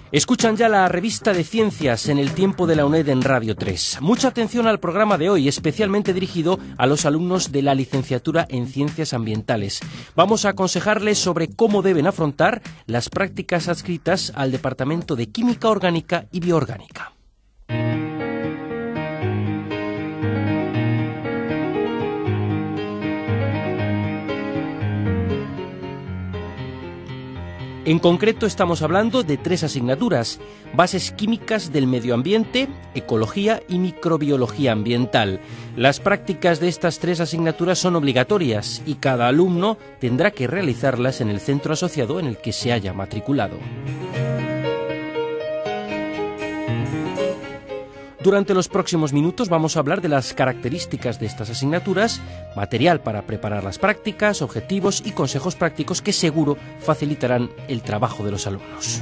Escuchan ya la revista de ciencias en el tiempo de la UNED en Radio 3. Mucha atención al programa de hoy, especialmente dirigido a los alumnos de la licenciatura en Ciencias Ambientales. Vamos a aconsejarles sobre cómo deben afrontar las prácticas adscritas al Departamento de Química Orgánica y Bioorgánica. En concreto estamos hablando de 3 asignaturas: bases químicas del medio ambiente, ecología y microbiología ambiental. Las prácticas de estas 3 asignaturas son obligatorias y cada alumno tendrá que realizarlas en el centro asociado en el que se haya matriculado. Durante los próximos minutos vamos a hablar de las características de estas asignaturas, material para preparar las prácticas, objetivos y consejos prácticos que seguro facilitarán el trabajo de los alumnos.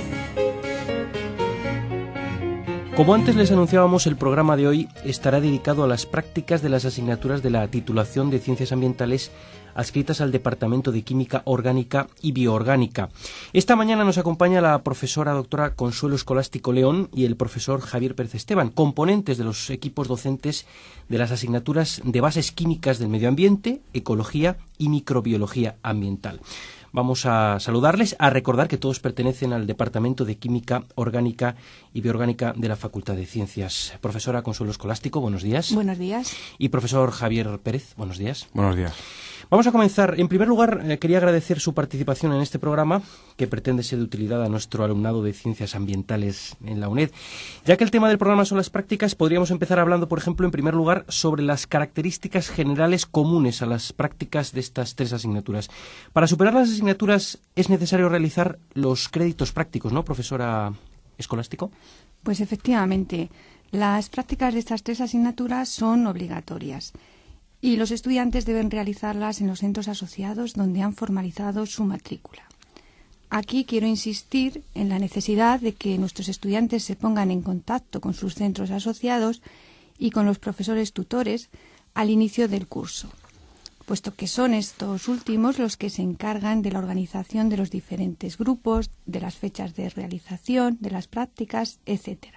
Como antes les anunciábamos, el programa de hoy estará dedicado a las prácticas de las asignaturas de la titulación de Ciencias Ambientales adscritas al Departamento de Química Orgánica y Bioorgánica. Esta mañana nos acompaña la profesora doctora Consuelo Escolástico León y el profesor Javier Pérez Esteban, componentes de los equipos docentes de las asignaturas de bases químicas del medio ambiente, ecología y microbiología ambiental. Vamos a saludarles, a recordar que todos pertenecen al Departamento de Química Orgánica y Bioorgánica de la Facultad de Ciencias. Profesora Consuelo Escolástico, buenos días. Buenos días. Y profesor Javier Pérez, buenos días. Buenos días. Vamos a comenzar. En primer lugar, quería agradecer su participación en este programa, que pretende ser de utilidad a nuestro alumnado de Ciencias Ambientales en la UNED. Ya que el tema del programa son las prácticas, podríamos empezar hablando, por ejemplo, en primer lugar, sobre las características generales comunes a las prácticas de estas 3 asignaturas. Para superar las asignaturas es necesario realizar los créditos prácticos, ¿no, profesora Escolástico? Pues efectivamente, las prácticas de estas 3 asignaturas son obligatorias y los estudiantes deben realizarlas en los centros asociados donde han formalizado su matrícula. Aquí quiero insistir en la necesidad de que nuestros estudiantes se pongan en contacto con sus centros asociados y con los profesores tutores al inicio del curso, puesto que son estos últimos los que se encargan de la organización de los diferentes grupos, de las fechas de realización, de las prácticas, etcétera.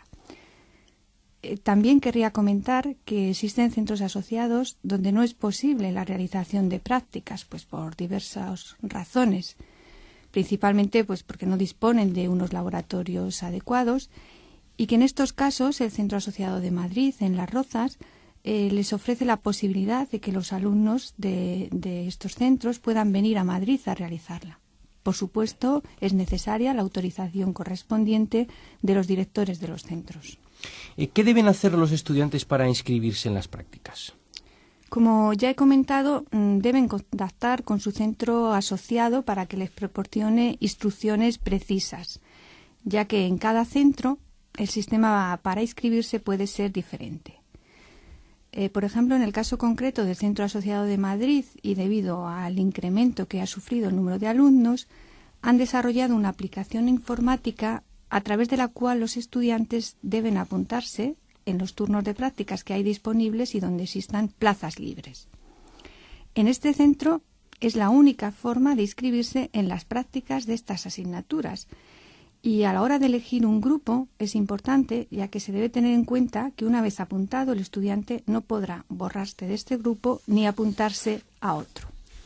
También querría comentar que existen centros asociados donde no es posible la realización de prácticas, pues por diversas razones, principalmente pues porque no disponen de unos laboratorios adecuados, y que en estos casos el Centro Asociado de Madrid, en Las Rozas, les ofrece la posibilidad de que los alumnos de estos centros puedan venir a Madrid a realizarla. Por supuesto, es necesaria la autorización correspondiente de los directores de los centros. ¿Qué deben hacer los estudiantes para inscribirse en las prácticas? Como ya he comentado, deben contactar con su centro asociado para que les proporcione instrucciones precisas, ya que en cada centro el sistema para inscribirse puede ser diferente. Por ejemplo, en el caso concreto del Centro Asociado de Madrid, y debido al incremento que ha sufrido el número de alumnos, han desarrollado una aplicación informática a través de la cual los estudiantes deben apuntarse en los turnos de prácticas que hay disponibles y donde existan plazas libres. En este centro es la única forma de inscribirse en las prácticas de estas asignaturas, y a la hora de elegir un grupo es importante, ya que se debe tener en cuenta que una vez apuntado el estudiante no podrá borrarse de este grupo ni apuntarse a otro.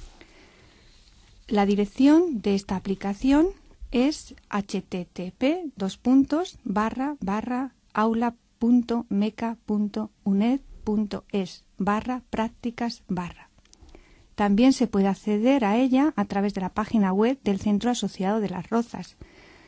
La dirección de esta aplicación es http://aula.meca.uned.es/prácticas/. También se puede acceder a ella a través de la página web del Centro Asociado de Las Rozas,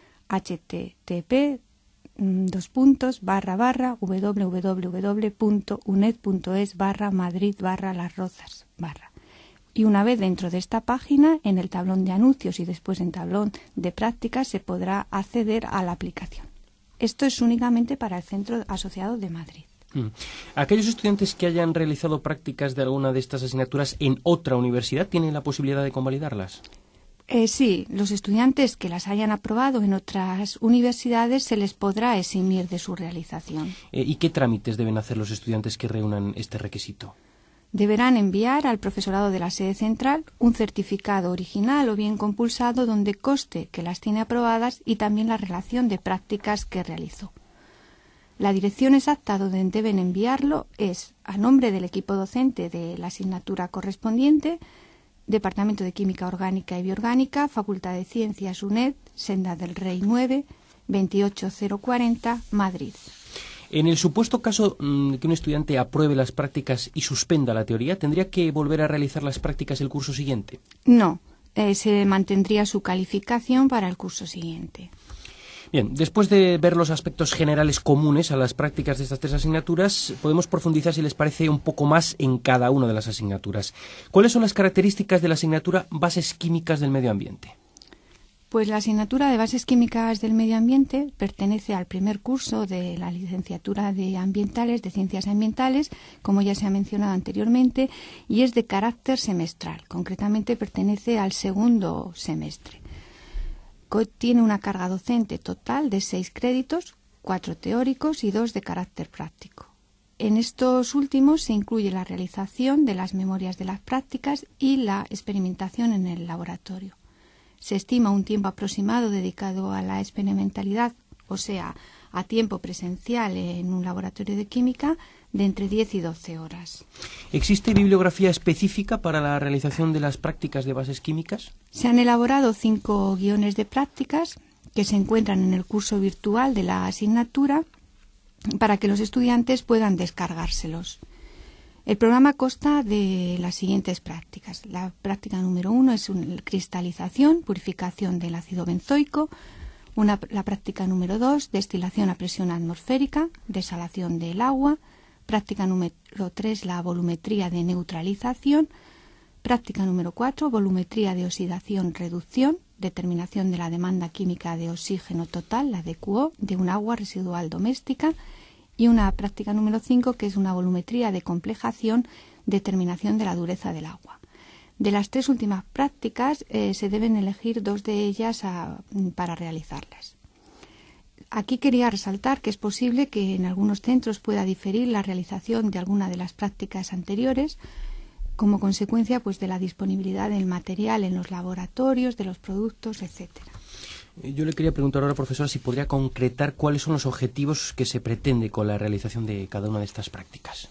http://www.uned.es/madrid/Las Rozas/. Y una vez dentro de esta página, en el tablón de anuncios y después en tablón de prácticas, se podrá acceder a la aplicación. Esto es únicamente para el Centro Asociado de Madrid. ¿Aquellos estudiantes que hayan realizado prácticas de alguna de estas asignaturas en otra universidad tienen la posibilidad de convalidarlas? Sí, los estudiantes que las hayan aprobado en otras universidades se les podrá eximir de su realización. ¿Y qué trámites deben hacer los estudiantes que reúnan este requisito? Deberán enviar al profesorado de la sede central un certificado original o bien compulsado donde conste que las tiene aprobadas y también la relación de prácticas que realizó. La dirección exacta donde deben enviarlo es a nombre del equipo docente de la asignatura correspondiente, Departamento de Química Orgánica y Bioorgánica, Facultad de Ciencias UNED, Senda del Rey 9, 28040, Madrid. En el supuesto caso que un estudiante apruebe las prácticas y suspenda la teoría, ¿tendría que volver a realizar las prácticas el curso siguiente? No, se mantendría su calificación para el curso siguiente. Bien, después de ver los aspectos generales comunes a las prácticas de estas 3 asignaturas, podemos profundizar, si les parece, un poco más en cada una de las asignaturas. ¿Cuáles son las características de la asignatura Bases Químicas del Medio Ambiente? Pues la asignatura de Bases Químicas del Medio Ambiente pertenece al primer curso de la licenciatura de Ambientales, de Ciencias Ambientales, como ya se ha mencionado anteriormente, y es de carácter semestral. Concretamente pertenece al segundo semestre. Tiene una carga docente total de 6 créditos, 4 teóricos y 2 de carácter práctico. En estos últimos se incluye la realización de las memorias de las prácticas y la experimentación en el laboratorio. Se estima un tiempo aproximado dedicado a la experimentalidad, o sea, a tiempo presencial en un laboratorio de química, de entre 10 y 12 horas. ¿Existe bibliografía específica para la realización de las prácticas de bases químicas? Se han elaborado 5 guiones de prácticas que se encuentran en el curso virtual de la asignatura para que los estudiantes puedan descargárselos. El programa consta de las siguientes prácticas. La práctica número 1 es cristalización, purificación del ácido benzoico. La práctica número 2, destilación a presión atmosférica, desalación del agua. Práctica número 3, la volumetría de neutralización. Práctica número 4, volumetría de oxidación-reducción, determinación de la demanda química de oxígeno total, la DQO, de un agua residual doméstica. Y una práctica número 5, que es una volumetría de complejación, determinación de la dureza del agua. De las 3 últimas prácticas se deben elegir 2 de ellas para realizarlas. Aquí quería resaltar que es posible que en algunos centros pueda diferir la realización de alguna de las prácticas anteriores como consecuencia pues, de la disponibilidad del material en los laboratorios, de los productos, etcétera. Yo le quería preguntar ahora, profesora, si podría concretar cuáles son los objetivos que se pretende con la realización de cada una de estas prácticas.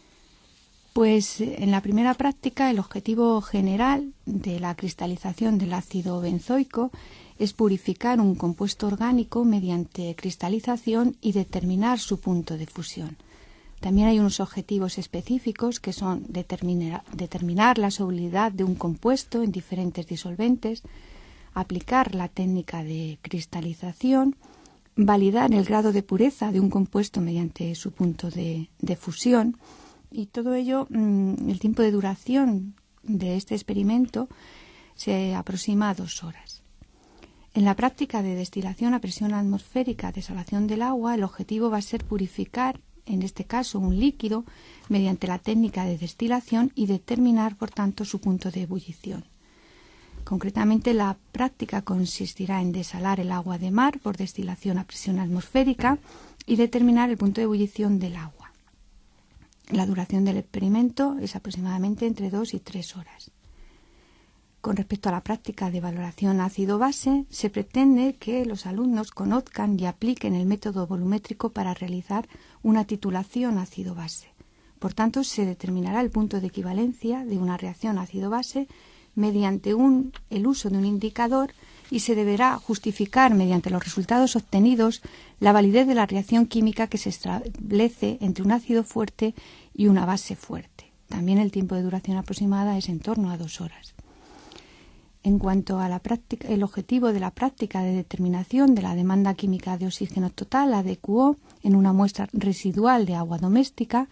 Pues en la primera práctica el objetivo general de la cristalización del ácido benzoico es purificar un compuesto orgánico mediante cristalización y determinar su punto de fusión. También hay unos objetivos específicos que son determinar la solubilidad de un compuesto en diferentes disolventes, aplicar la técnica de cristalización, validar el grado de pureza de un compuesto mediante su punto de fusión, y todo ello, el tiempo de duración de este experimento se aproxima a 2 horas. En la práctica de destilación a presión atmosférica, desalación del agua, el objetivo va a ser purificar, en este caso, un líquido mediante la técnica de destilación y determinar, por tanto, su punto de ebullición. Concretamente, la práctica consistirá en desalar el agua de mar por destilación a presión atmosférica y determinar el punto de ebullición del agua. La duración del experimento es aproximadamente entre 2 y 3 horas. Con respecto a la práctica de valoración ácido-base, se pretende que los alumnos conozcan y apliquen el método volumétrico para realizar una titulación ácido-base. Por tanto, se determinará el punto de equivalencia de una reacción ácido-base mediante el uso de un indicador y se deberá justificar mediante los resultados obtenidos la validez de la reacción química que se establece entre un ácido fuerte y una base fuerte. También el tiempo de duración aproximada es en torno a 2 horas. En cuanto a la práctica, el objetivo de la práctica de determinación de la demanda química de oxígeno total, la DQO, en una muestra residual de agua doméstica,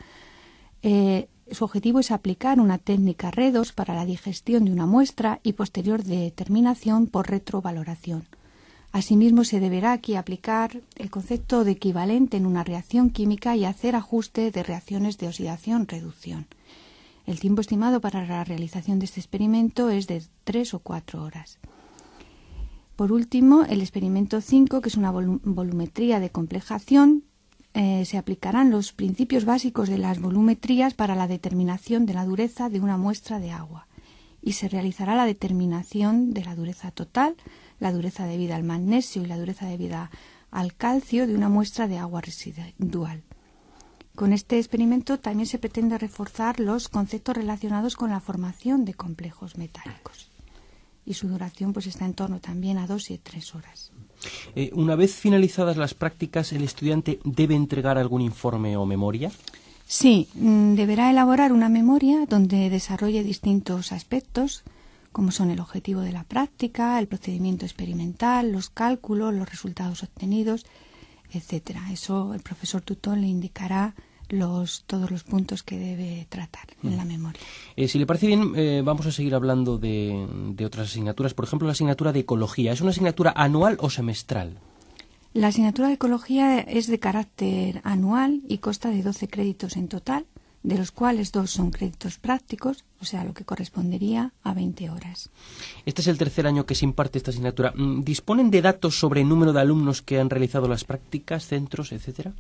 su objetivo es aplicar una técnica RE2 para la digestión de una muestra y posterior determinación por retrovaloración. Asimismo, se deberá aquí aplicar el concepto de equivalente en una reacción química y hacer ajuste de reacciones de oxidación-reducción. El tiempo estimado para la realización de este experimento es de 3 o 4 horas. Por último, el experimento 5, que es una volumetría de complejación, se aplicarán los principios básicos de las volumetrías para la determinación de la dureza de una muestra de agua y se realizará la determinación de la dureza total, la dureza debida al magnesio y la dureza debida al calcio de una muestra de agua residual. Con este experimento también se pretende reforzar los conceptos relacionados con la formación de complejos metálicos y su duración pues está en torno también a 2 y 3 horas. Una vez finalizadas las prácticas, ¿el estudiante debe entregar algún informe o memoria? Sí, deberá elaborar una memoria donde desarrolle distintos aspectos, como son el objetivo de la práctica, el procedimiento experimental, los cálculos, los resultados obtenidos, etcétera. Eso el profesor tutor le indicará todos los puntos que debe tratar en la memoria. Si le parece bien, vamos a seguir hablando de otras asignaturas. Por ejemplo, la asignatura de Ecología. ¿Es una asignatura anual o semestral? La asignatura de Ecología es de carácter anual y consta de 12 créditos en total, de los cuales 2 son créditos prácticos, o sea, lo que correspondería a 20 horas. Este es el tercer año que se imparte esta asignatura. ¿Disponen de datos sobre el número de alumnos que han realizado las prácticas, centros, etcétera?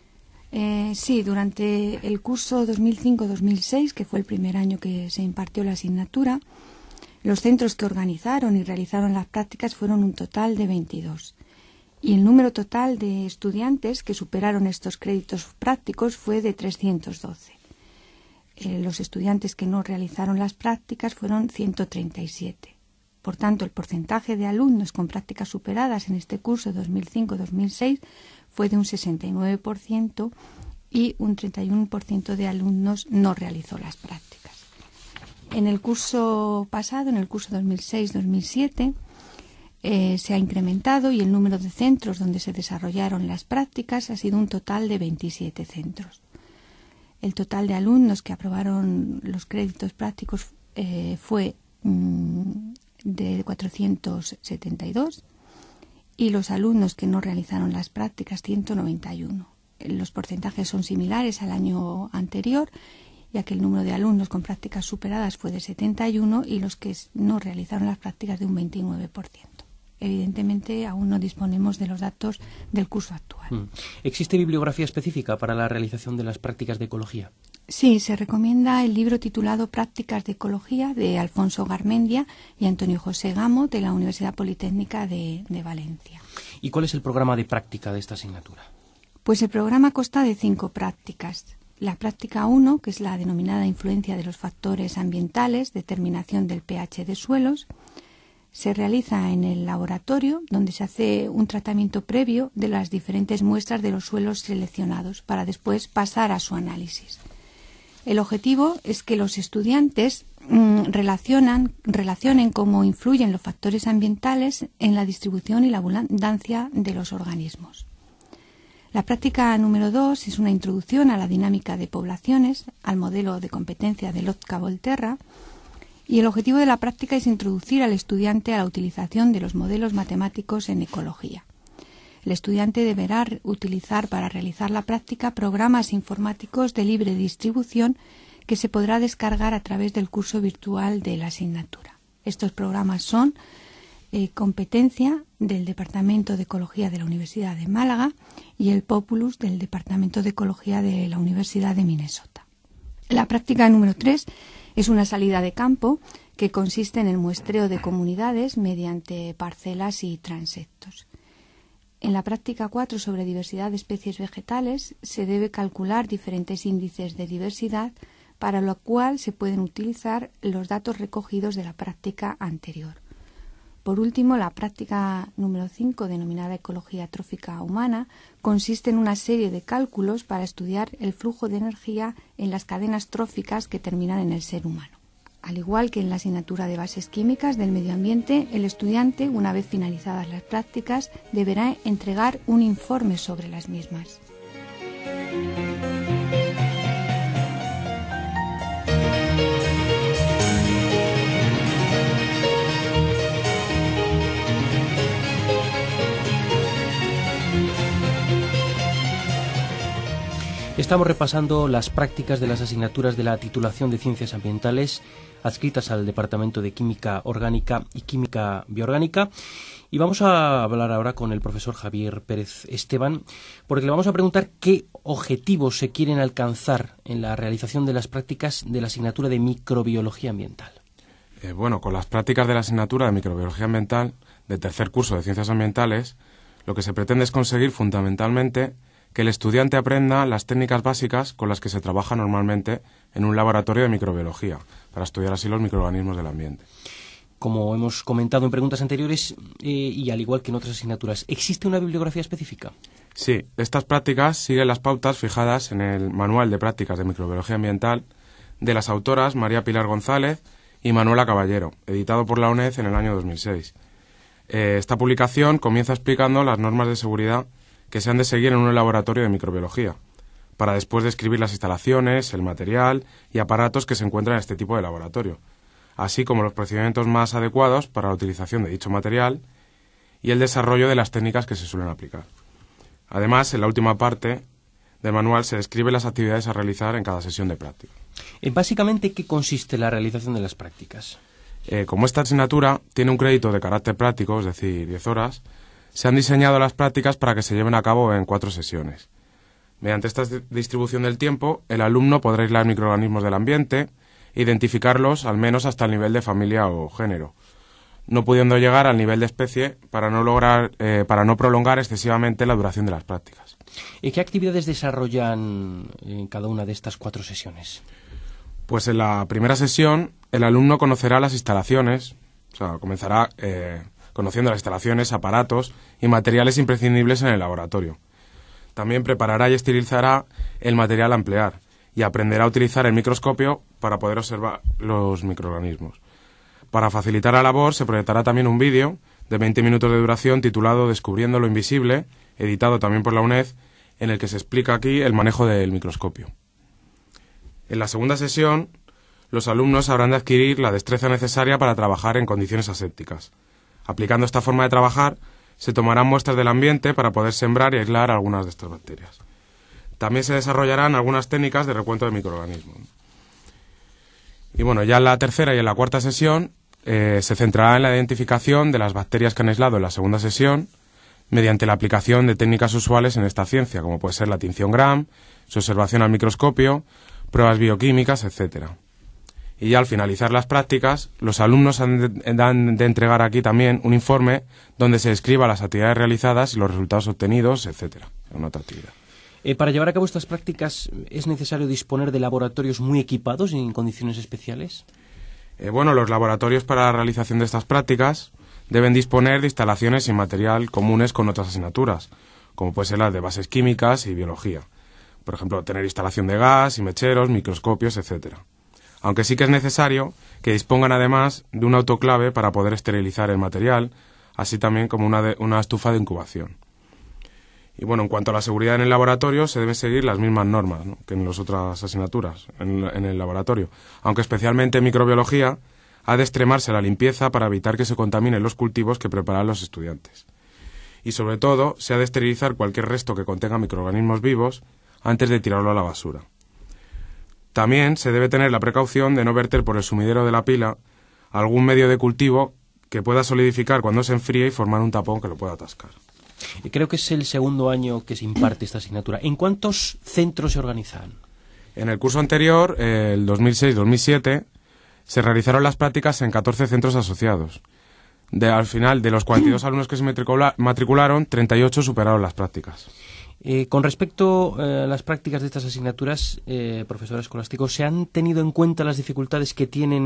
Sí, durante el curso 2005-2006, que fue el primer año que se impartió la asignatura, los centros que organizaron y realizaron las prácticas fueron un total de 22. Y el número total de estudiantes que superaron estos créditos prácticos fue de 312. Los estudiantes que no realizaron las prácticas fueron 137. Por tanto, el porcentaje de alumnos con prácticas superadas en este curso 2005-2006 fue de un 69% y un 31% de alumnos no realizó las prácticas. En el curso pasado, en el curso 2006-2007, se ha incrementado y el número de centros donde se desarrollaron las prácticas ha sido un total de 27 centros. El total de alumnos que aprobaron los créditos prácticos fue de 472 y los alumnos que no realizaron las prácticas 191. Los porcentajes son similares al año anterior, ya que el número de alumnos con prácticas superadas fue de 71 y los que no realizaron las prácticas de un 29%. Evidentemente, aún no disponemos de los datos del curso actual. ¿Existe bibliografía específica para la realización de las prácticas de ecología? Sí, se recomienda el libro titulado Prácticas de Ecología de Alfonso Garmendia y Antonio José Gamo de la Universidad Politécnica de Valencia. ¿Y cuál es el programa de práctica de esta asignatura? Pues el programa consta de 5 prácticas. La práctica 1, que es la denominada influencia de los factores ambientales, determinación del pH de suelos, se realiza en el laboratorio, donde se hace un tratamiento previo de las diferentes muestras de los suelos seleccionados para después pasar a su análisis. El objetivo es que los estudiantes relacionen cómo influyen los factores ambientales en la distribución y la abundancia de los organismos. La práctica número 2 es una introducción a la dinámica de poblaciones, al modelo de competencia de Lotka-Volterra, y el objetivo de la práctica es introducir al estudiante a la utilización de los modelos matemáticos en ecología. El estudiante deberá utilizar para realizar la práctica programas informáticos de libre distribución que se podrá descargar a través del curso virtual de la asignatura. Estos programas son Competencia del Departamento de Ecología de la Universidad de Málaga y el Populus del Departamento de Ecología de la Universidad de Minnesota. La práctica número 3 es una salida de campo que consiste en el muestreo de comunidades mediante parcelas y transectos. En la práctica 4 sobre diversidad de especies vegetales se debe calcular diferentes índices de diversidad, para lo cual se pueden utilizar los datos recogidos de la práctica anterior. Por último, la práctica número 5, denominada Ecología Trófica Humana, consiste en una serie de cálculos para estudiar el flujo de energía en las cadenas tróficas que terminan en el ser humano. Al igual que en la asignatura de Bases Químicas del Medio Ambiente, el estudiante, una vez finalizadas las prácticas, deberá entregar un informe sobre las mismas. Estamos repasando las prácticas de las asignaturas de la titulación de Ciencias Ambientales adscritas al Departamento de Química Orgánica y Química Bioorgánica. Y vamos a hablar ahora con el profesor Javier Pérez Esteban, porque le vamos a preguntar qué objetivos se quieren alcanzar en la realización de las prácticas de la asignatura de Microbiología Ambiental. Con las prácticas de la asignatura de Microbiología Ambiental de tercer curso de Ciencias Ambientales, lo que se pretende es conseguir fundamentalmente que el estudiante aprenda las técnicas básicas con las que se trabaja normalmente en un laboratorio de microbiología, para estudiar así los microorganismos del ambiente. Como hemos comentado en preguntas anteriores, y al igual que en otras asignaturas, ¿existe una bibliografía específica? Sí, estas prácticas siguen las pautas fijadas en el Manual de Prácticas de Microbiología Ambiental de las autoras María Pilar González y Manuela Caballero, editado por la UNED en el año 2006. Esta publicación comienza explicando las normas de seguridad que se han de seguir en un laboratorio de microbiología, para después describir las instalaciones, el material y aparatos que se encuentran en este tipo de laboratorio, así como los procedimientos más adecuados para la utilización de dicho material y el desarrollo de las técnicas que se suelen aplicar. Además, en la última parte del manual se describen las actividades a realizar en cada sesión de práctica. Básicamente, ¿qué consiste la realización de las prácticas? Como esta asignatura tiene un crédito de carácter práctico, es decir, 10 horas, se han diseñado las prácticas para que se lleven a cabo en 4 sesiones. Mediante esta distribución del tiempo, el alumno podrá aislar microorganismos del ambiente e identificarlos al menos hasta el nivel de familia o género, no pudiendo llegar al nivel de especie para no prolongar excesivamente la duración de las prácticas. ¿Y qué actividades desarrollan en cada una de estas 4 sesiones? Pues en la primera sesión el alumno conocerá las instalaciones, comenzará conociendo las instalaciones, aparatos y materiales imprescindibles en el laboratorio. También preparará y esterilizará el material a emplear y aprenderá a utilizar el microscopio para poder observar los microorganismos. Para facilitar la labor se proyectará también un vídeo de 20 minutos de duración titulado Descubriendo lo invisible, editado también por la UNED, en el que se explica aquí el manejo del microscopio. En la segunda sesión, los alumnos habrán de adquirir la destreza necesaria para trabajar en condiciones asépticas. Aplicando esta forma de trabajar, se tomarán muestras del ambiente para poder sembrar y aislar algunas de estas bacterias. También se desarrollarán algunas técnicas de recuento de microorganismos. Y ya en la tercera y en la cuarta sesión se centrará en la identificación de las bacterias que han aislado en la segunda sesión mediante la aplicación de técnicas usuales en esta ciencia, como puede ser la tinción Gram, su observación al microscopio, pruebas bioquímicas, etcétera. Y ya al finalizar las prácticas, los alumnos han de entregar aquí también un informe donde se describa las actividades realizadas y los resultados obtenidos, etcétera. Una otra actividad. Para llevar a cabo estas prácticas, ¿es necesario disponer de laboratorios muy equipados y en condiciones especiales? Los laboratorios para la realización de estas prácticas deben disponer de instalaciones y material comunes con otras asignaturas, como puede ser las de bases químicas y biología. Por ejemplo, tener instalación de gas y mecheros, microscopios, etcétera. Aunque sí que es necesario que dispongan además de un autoclave para poder esterilizar el material, así también como una estufa de incubación. Y en cuanto a la seguridad en el laboratorio, se deben seguir las mismas normas, ¿no?, que en las otras asignaturas en el laboratorio, aunque especialmente en microbiología ha de extremarse la limpieza para evitar que se contaminen los cultivos que preparan los estudiantes. Y sobre todo, se ha de esterilizar cualquier resto que contenga microorganismos vivos antes de tirarlo a la basura. También se debe tener la precaución de no verter por el sumidero de la pila algún medio de cultivo que pueda solidificar cuando se enfríe y formar un tapón que lo pueda atascar. Creo que es el segundo año que se imparte esta asignatura. ¿En cuántos centros se organizan? En el curso anterior, el 2006-2007, se realizaron las prácticas en 14 centros asociados. Al final, de los 42 alumnos que se matricularon, 38 superaron las prácticas. Con respecto a las prácticas de estas asignaturas, profesor Escolástico, ¿se han tenido en cuenta las dificultades que tiene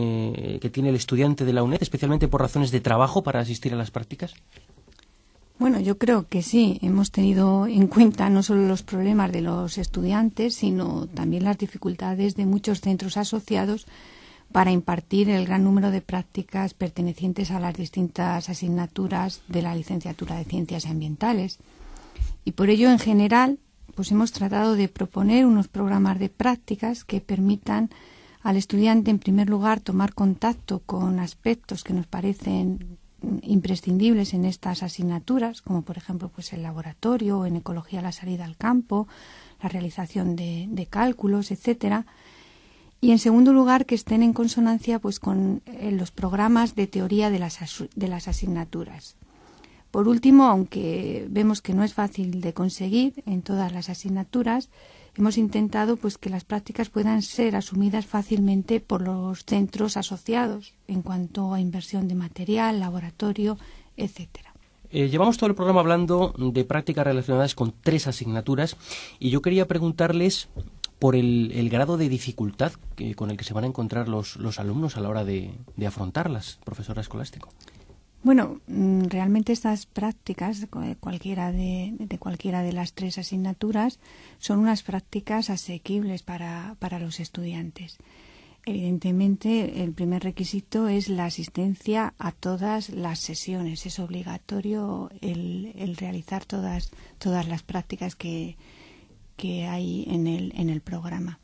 el estudiante de la UNED, especialmente por razones de trabajo, para asistir a las prácticas? Bueno, yo creo que sí. Hemos tenido en cuenta no solo los problemas de los estudiantes, sino también las dificultades de muchos centros asociados para impartir el gran número de prácticas pertenecientes a las distintas asignaturas de la licenciatura de Ciencias Ambientales. Y por ello, en general, pues hemos tratado de proponer unos programas de prácticas que permitan al estudiante, en primer lugar, tomar contacto con aspectos que nos parecen imprescindibles en estas asignaturas, como por ejemplo pues el laboratorio, en ecología la salida al campo, la realización de cálculos, etcétera. Y en segundo lugar, que estén en consonancia pues con los programas de teoría de las asignaturas. Por último, aunque vemos que no es fácil de conseguir en todas las asignaturas, hemos intentado pues que las prácticas puedan ser asumidas fácilmente por los centros asociados en cuanto a inversión de material, laboratorio, etcétera. Llevamos todo el programa hablando de prácticas relacionadas con 3 asignaturas y yo quería preguntarles por el grado de dificultad con el que se van a encontrar los alumnos a la hora de afrontarlas, profesora Escolástico. Bueno, realmente estas prácticas, cualquiera de las 3 asignaturas, son unas prácticas asequibles para los estudiantes. Evidentemente, el primer requisito es la asistencia a todas las sesiones. Es obligatorio el realizar todas las prácticas que hay en el programa.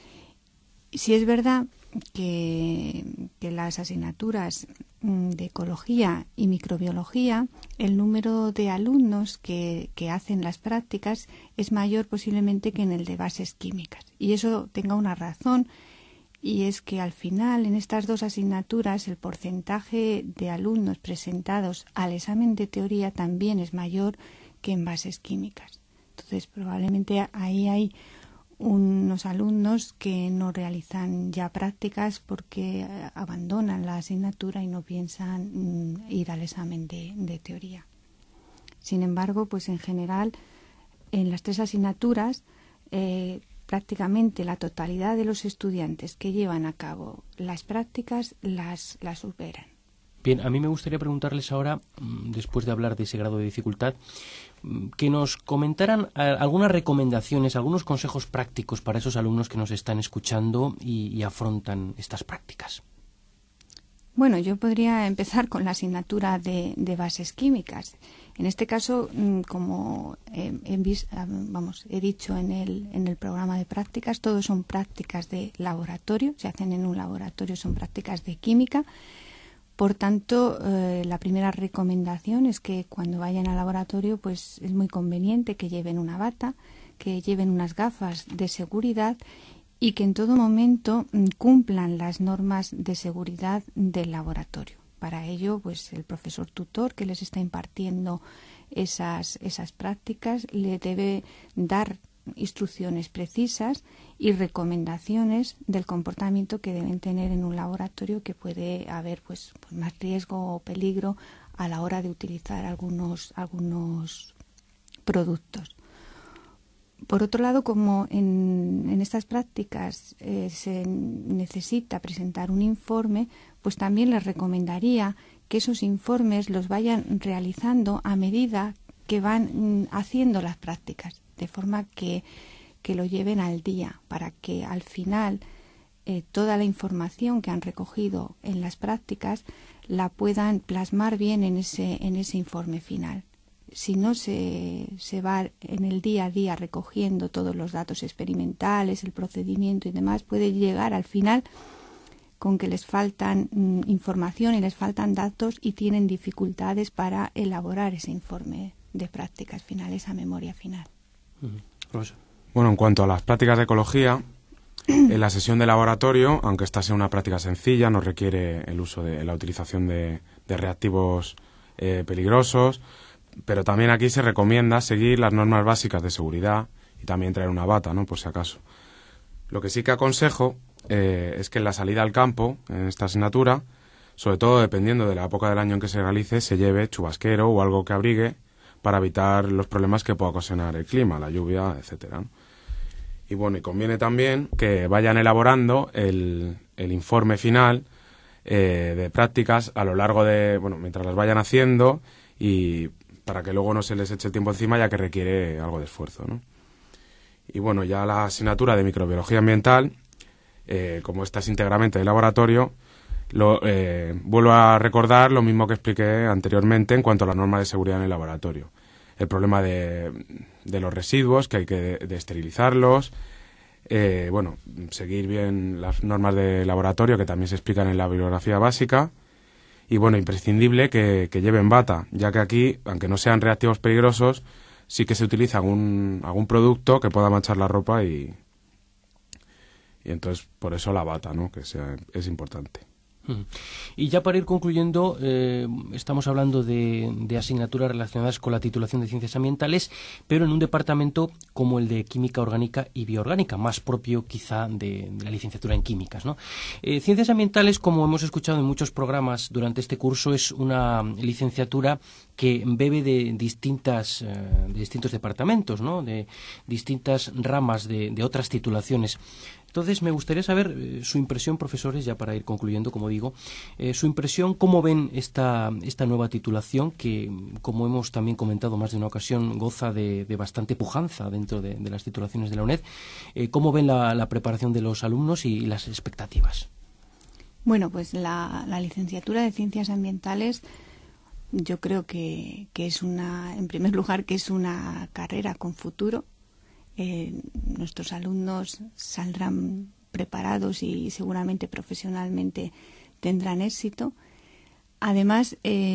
Si es verdad que las asignaturas de ecología y microbiología, el número de alumnos que hacen las prácticas es mayor posiblemente que en el de bases químicas. Y eso tenga una razón, y es que al final en estas 2 asignaturas el porcentaje de alumnos presentados al examen de teoría también es mayor que en bases químicas. Entonces probablemente ahí hay unos alumnos que no realizan ya prácticas porque abandonan la asignatura y no piensan ir al examen de teoría. Sin embargo, pues en general, en las 3 asignaturas, prácticamente la totalidad de los estudiantes que llevan a cabo las prácticas las superan. Bien, a mí me gustaría preguntarles ahora, después de hablar de ese grado de dificultad, que nos comentaran algunas recomendaciones, algunos consejos prácticos para esos alumnos que nos están escuchando y afrontan estas prácticas. Bueno, yo podría empezar con la asignatura de bases químicas. En este caso, como he dicho en el programa de prácticas, todos son prácticas de laboratorio, se hacen en un laboratorio, son prácticas de química. Por tanto, la primera recomendación es que cuando vayan al laboratorio, pues es muy conveniente que lleven una bata, que lleven unas gafas de seguridad y que en todo momento cumplan las normas de seguridad del laboratorio. Para ello, pues el profesor tutor que les está impartiendo esas prácticas le debe dar instrucciones precisas y recomendaciones del comportamiento que deben tener en un laboratorio, que puede haber pues más riesgo o peligro a la hora de utilizar algunos productos. Por otro lado, como en estas prácticas se necesita presentar un informe, pues también les recomendaría que esos informes los vayan realizando a medida que van haciendo las prácticas, de forma que lo lleven al día, para que al final toda la información que han recogido en las prácticas la puedan plasmar bien en ese informe final. Si no se va en el día a día recogiendo todos los datos experimentales, el procedimiento y demás, puede llegar al final con que les faltan información y les faltan datos y tienen dificultades para elaborar ese informe de prácticas finales, esa memoria final. Bueno, en cuanto a las prácticas de ecología, en la sesión de laboratorio, aunque esta sea una práctica sencilla, no requiere el uso de la utilización de reactivos peligrosos, pero también aquí se recomienda seguir las normas básicas de seguridad y también traer una bata, ¿no?, por si acaso. Lo que sí que aconsejo es que en la salida al campo, en esta asignatura, sobre todo dependiendo de la época del año en que se realice, se lleve chubasquero o algo que abrigue para evitar los problemas que pueda ocasionar el clima, la lluvia, etcétera, ¿no? Y bueno, y conviene también que vayan elaborando el informe final de prácticas a lo largo de, mientras las vayan haciendo, y para que luego no se les eche el tiempo encima, ya que requiere algo de esfuerzo, ¿no? Y bueno, ya la asignatura de microbiología ambiental, como esta es íntegramente de laboratorio, vuelvo a recordar lo mismo que expliqué anteriormente en cuanto a las normas de seguridad en el laboratorio. El problema de los residuos, que hay que de esterilizarlos, seguir bien las normas de laboratorio que también se explican en la bibliografía básica, Y bueno, imprescindible que lleven bata, ya que aquí, aunque no sean reactivos peligrosos, sí que se utiliza algún producto que pueda manchar la ropa y entonces por eso la bata, ¿no? Es importante. Y ya para ir concluyendo, estamos hablando de asignaturas relacionadas con la titulación de Ciencias Ambientales, pero en un departamento como el de Química Orgánica y Bioorgánica, más propio quizá de la licenciatura en Químicas, ¿no? Ciencias Ambientales, como hemos escuchado en muchos programas durante este curso, es una licenciatura que bebe de distintos departamentos, ¿no? De distintas ramas de otras titulaciones. Entonces, me gustaría saber su impresión, profesores, ya para ir concluyendo, como digo, su impresión, cómo ven esta nueva titulación que, como hemos también comentado más de una ocasión, goza de bastante pujanza dentro de las titulaciones de la UNED. ¿Cómo ven la preparación de los alumnos y las expectativas? Bueno, pues la licenciatura de Ciencias Ambientales yo creo que es en primer lugar, que es una carrera con futuro. Nuestros alumnos saldrán preparados y seguramente profesionalmente tendrán éxito. Además,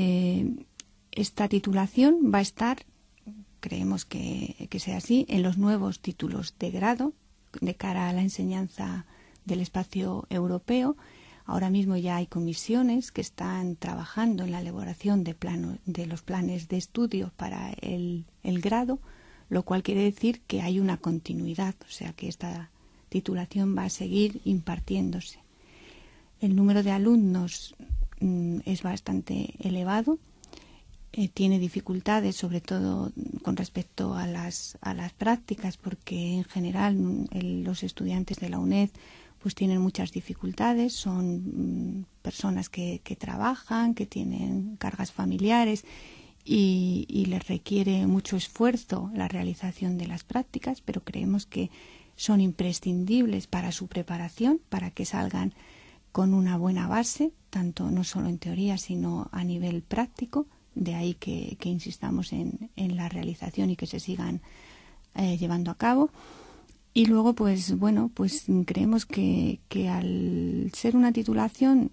esta titulación va a estar, creemos que sea así, en los nuevos títulos de grado de cara a la enseñanza del espacio europeo. Ahora mismo ya hay comisiones que están trabajando en la elaboración de los planes de estudio para el grado, lo cual quiere decir que hay una continuidad, o sea que esta titulación va a seguir impartiéndose. El número de alumnos es bastante elevado, tiene dificultades sobre todo con respecto a las prácticas, porque en general los estudiantes de la UNED pues tienen muchas dificultades, son personas que trabajan, que tienen cargas familiares y les requiere mucho esfuerzo la realización de las prácticas, pero creemos que son imprescindibles para su preparación, para que salgan con una buena base, tanto no solo en teoría, sino a nivel práctico. De ahí que insistamos en la realización y que se sigan llevando a cabo. Y luego, pues bueno, pues creemos que al ser una titulación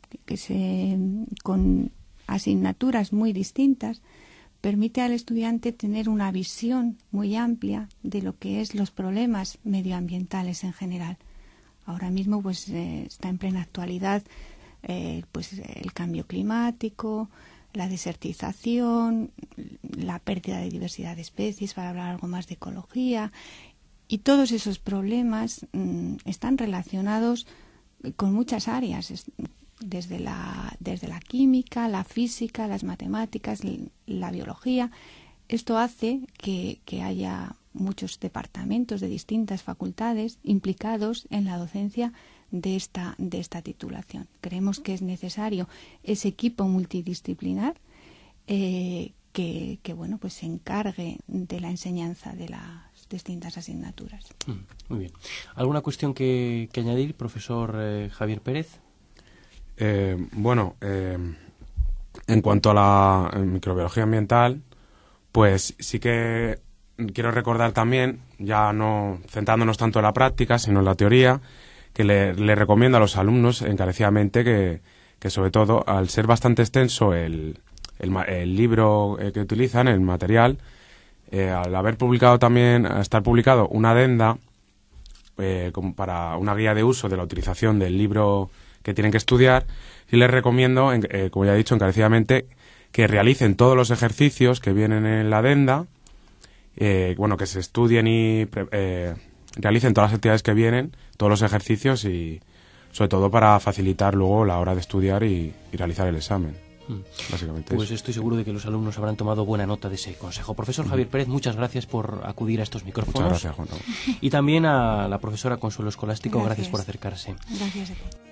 con asignaturas muy distintas, permite al estudiante tener una visión muy amplia de lo que es los problemas medioambientales en general. Ahora mismo pues está en plena actualidad pues el cambio climático, la desertización, la pérdida de diversidad de especies, para hablar algo más de ecología, y todos esos problemas están relacionados con muchas áreas, desde la química, la física, las matemáticas, la biología. Esto hace que haya muchos departamentos de distintas facultades implicados en la docencia de esta titulación. Creemos que es necesario ese equipo multidisciplinar que bueno, pues se encargue de la enseñanza de las distintas asignaturas. Muy bien. ¿Alguna cuestión que añadir, profesor Javier Pérez? Bueno, en cuanto a la microbiología ambiental, pues sí que quiero recordar también, ya no centrándonos tanto en la práctica, sino en la teoría, que le recomiendo a los alumnos encarecidamente que sobre todo, al ser bastante extenso el libro que utilizan, el material, al haber publicado también, al estar publicado una adenda como para una guía de uso de la utilización del libro que tienen que estudiar, y les recomiendo, como ya he dicho, encarecidamente, que realicen todos los ejercicios que vienen en la adenda, que se estudien y realicen todas las actividades que vienen, todos los ejercicios, y sobre todo para facilitar luego la hora de estudiar y realizar el examen. Básicamente pues estoy seguro de que los alumnos habrán tomado buena nota de ese consejo. Profesor Javier Pérez, muchas gracias por acudir a estos micrófonos. Muchas gracias, Juan. Y también a la profesora Consuelo Escolástico, gracias por acercarse. Gracias a ti.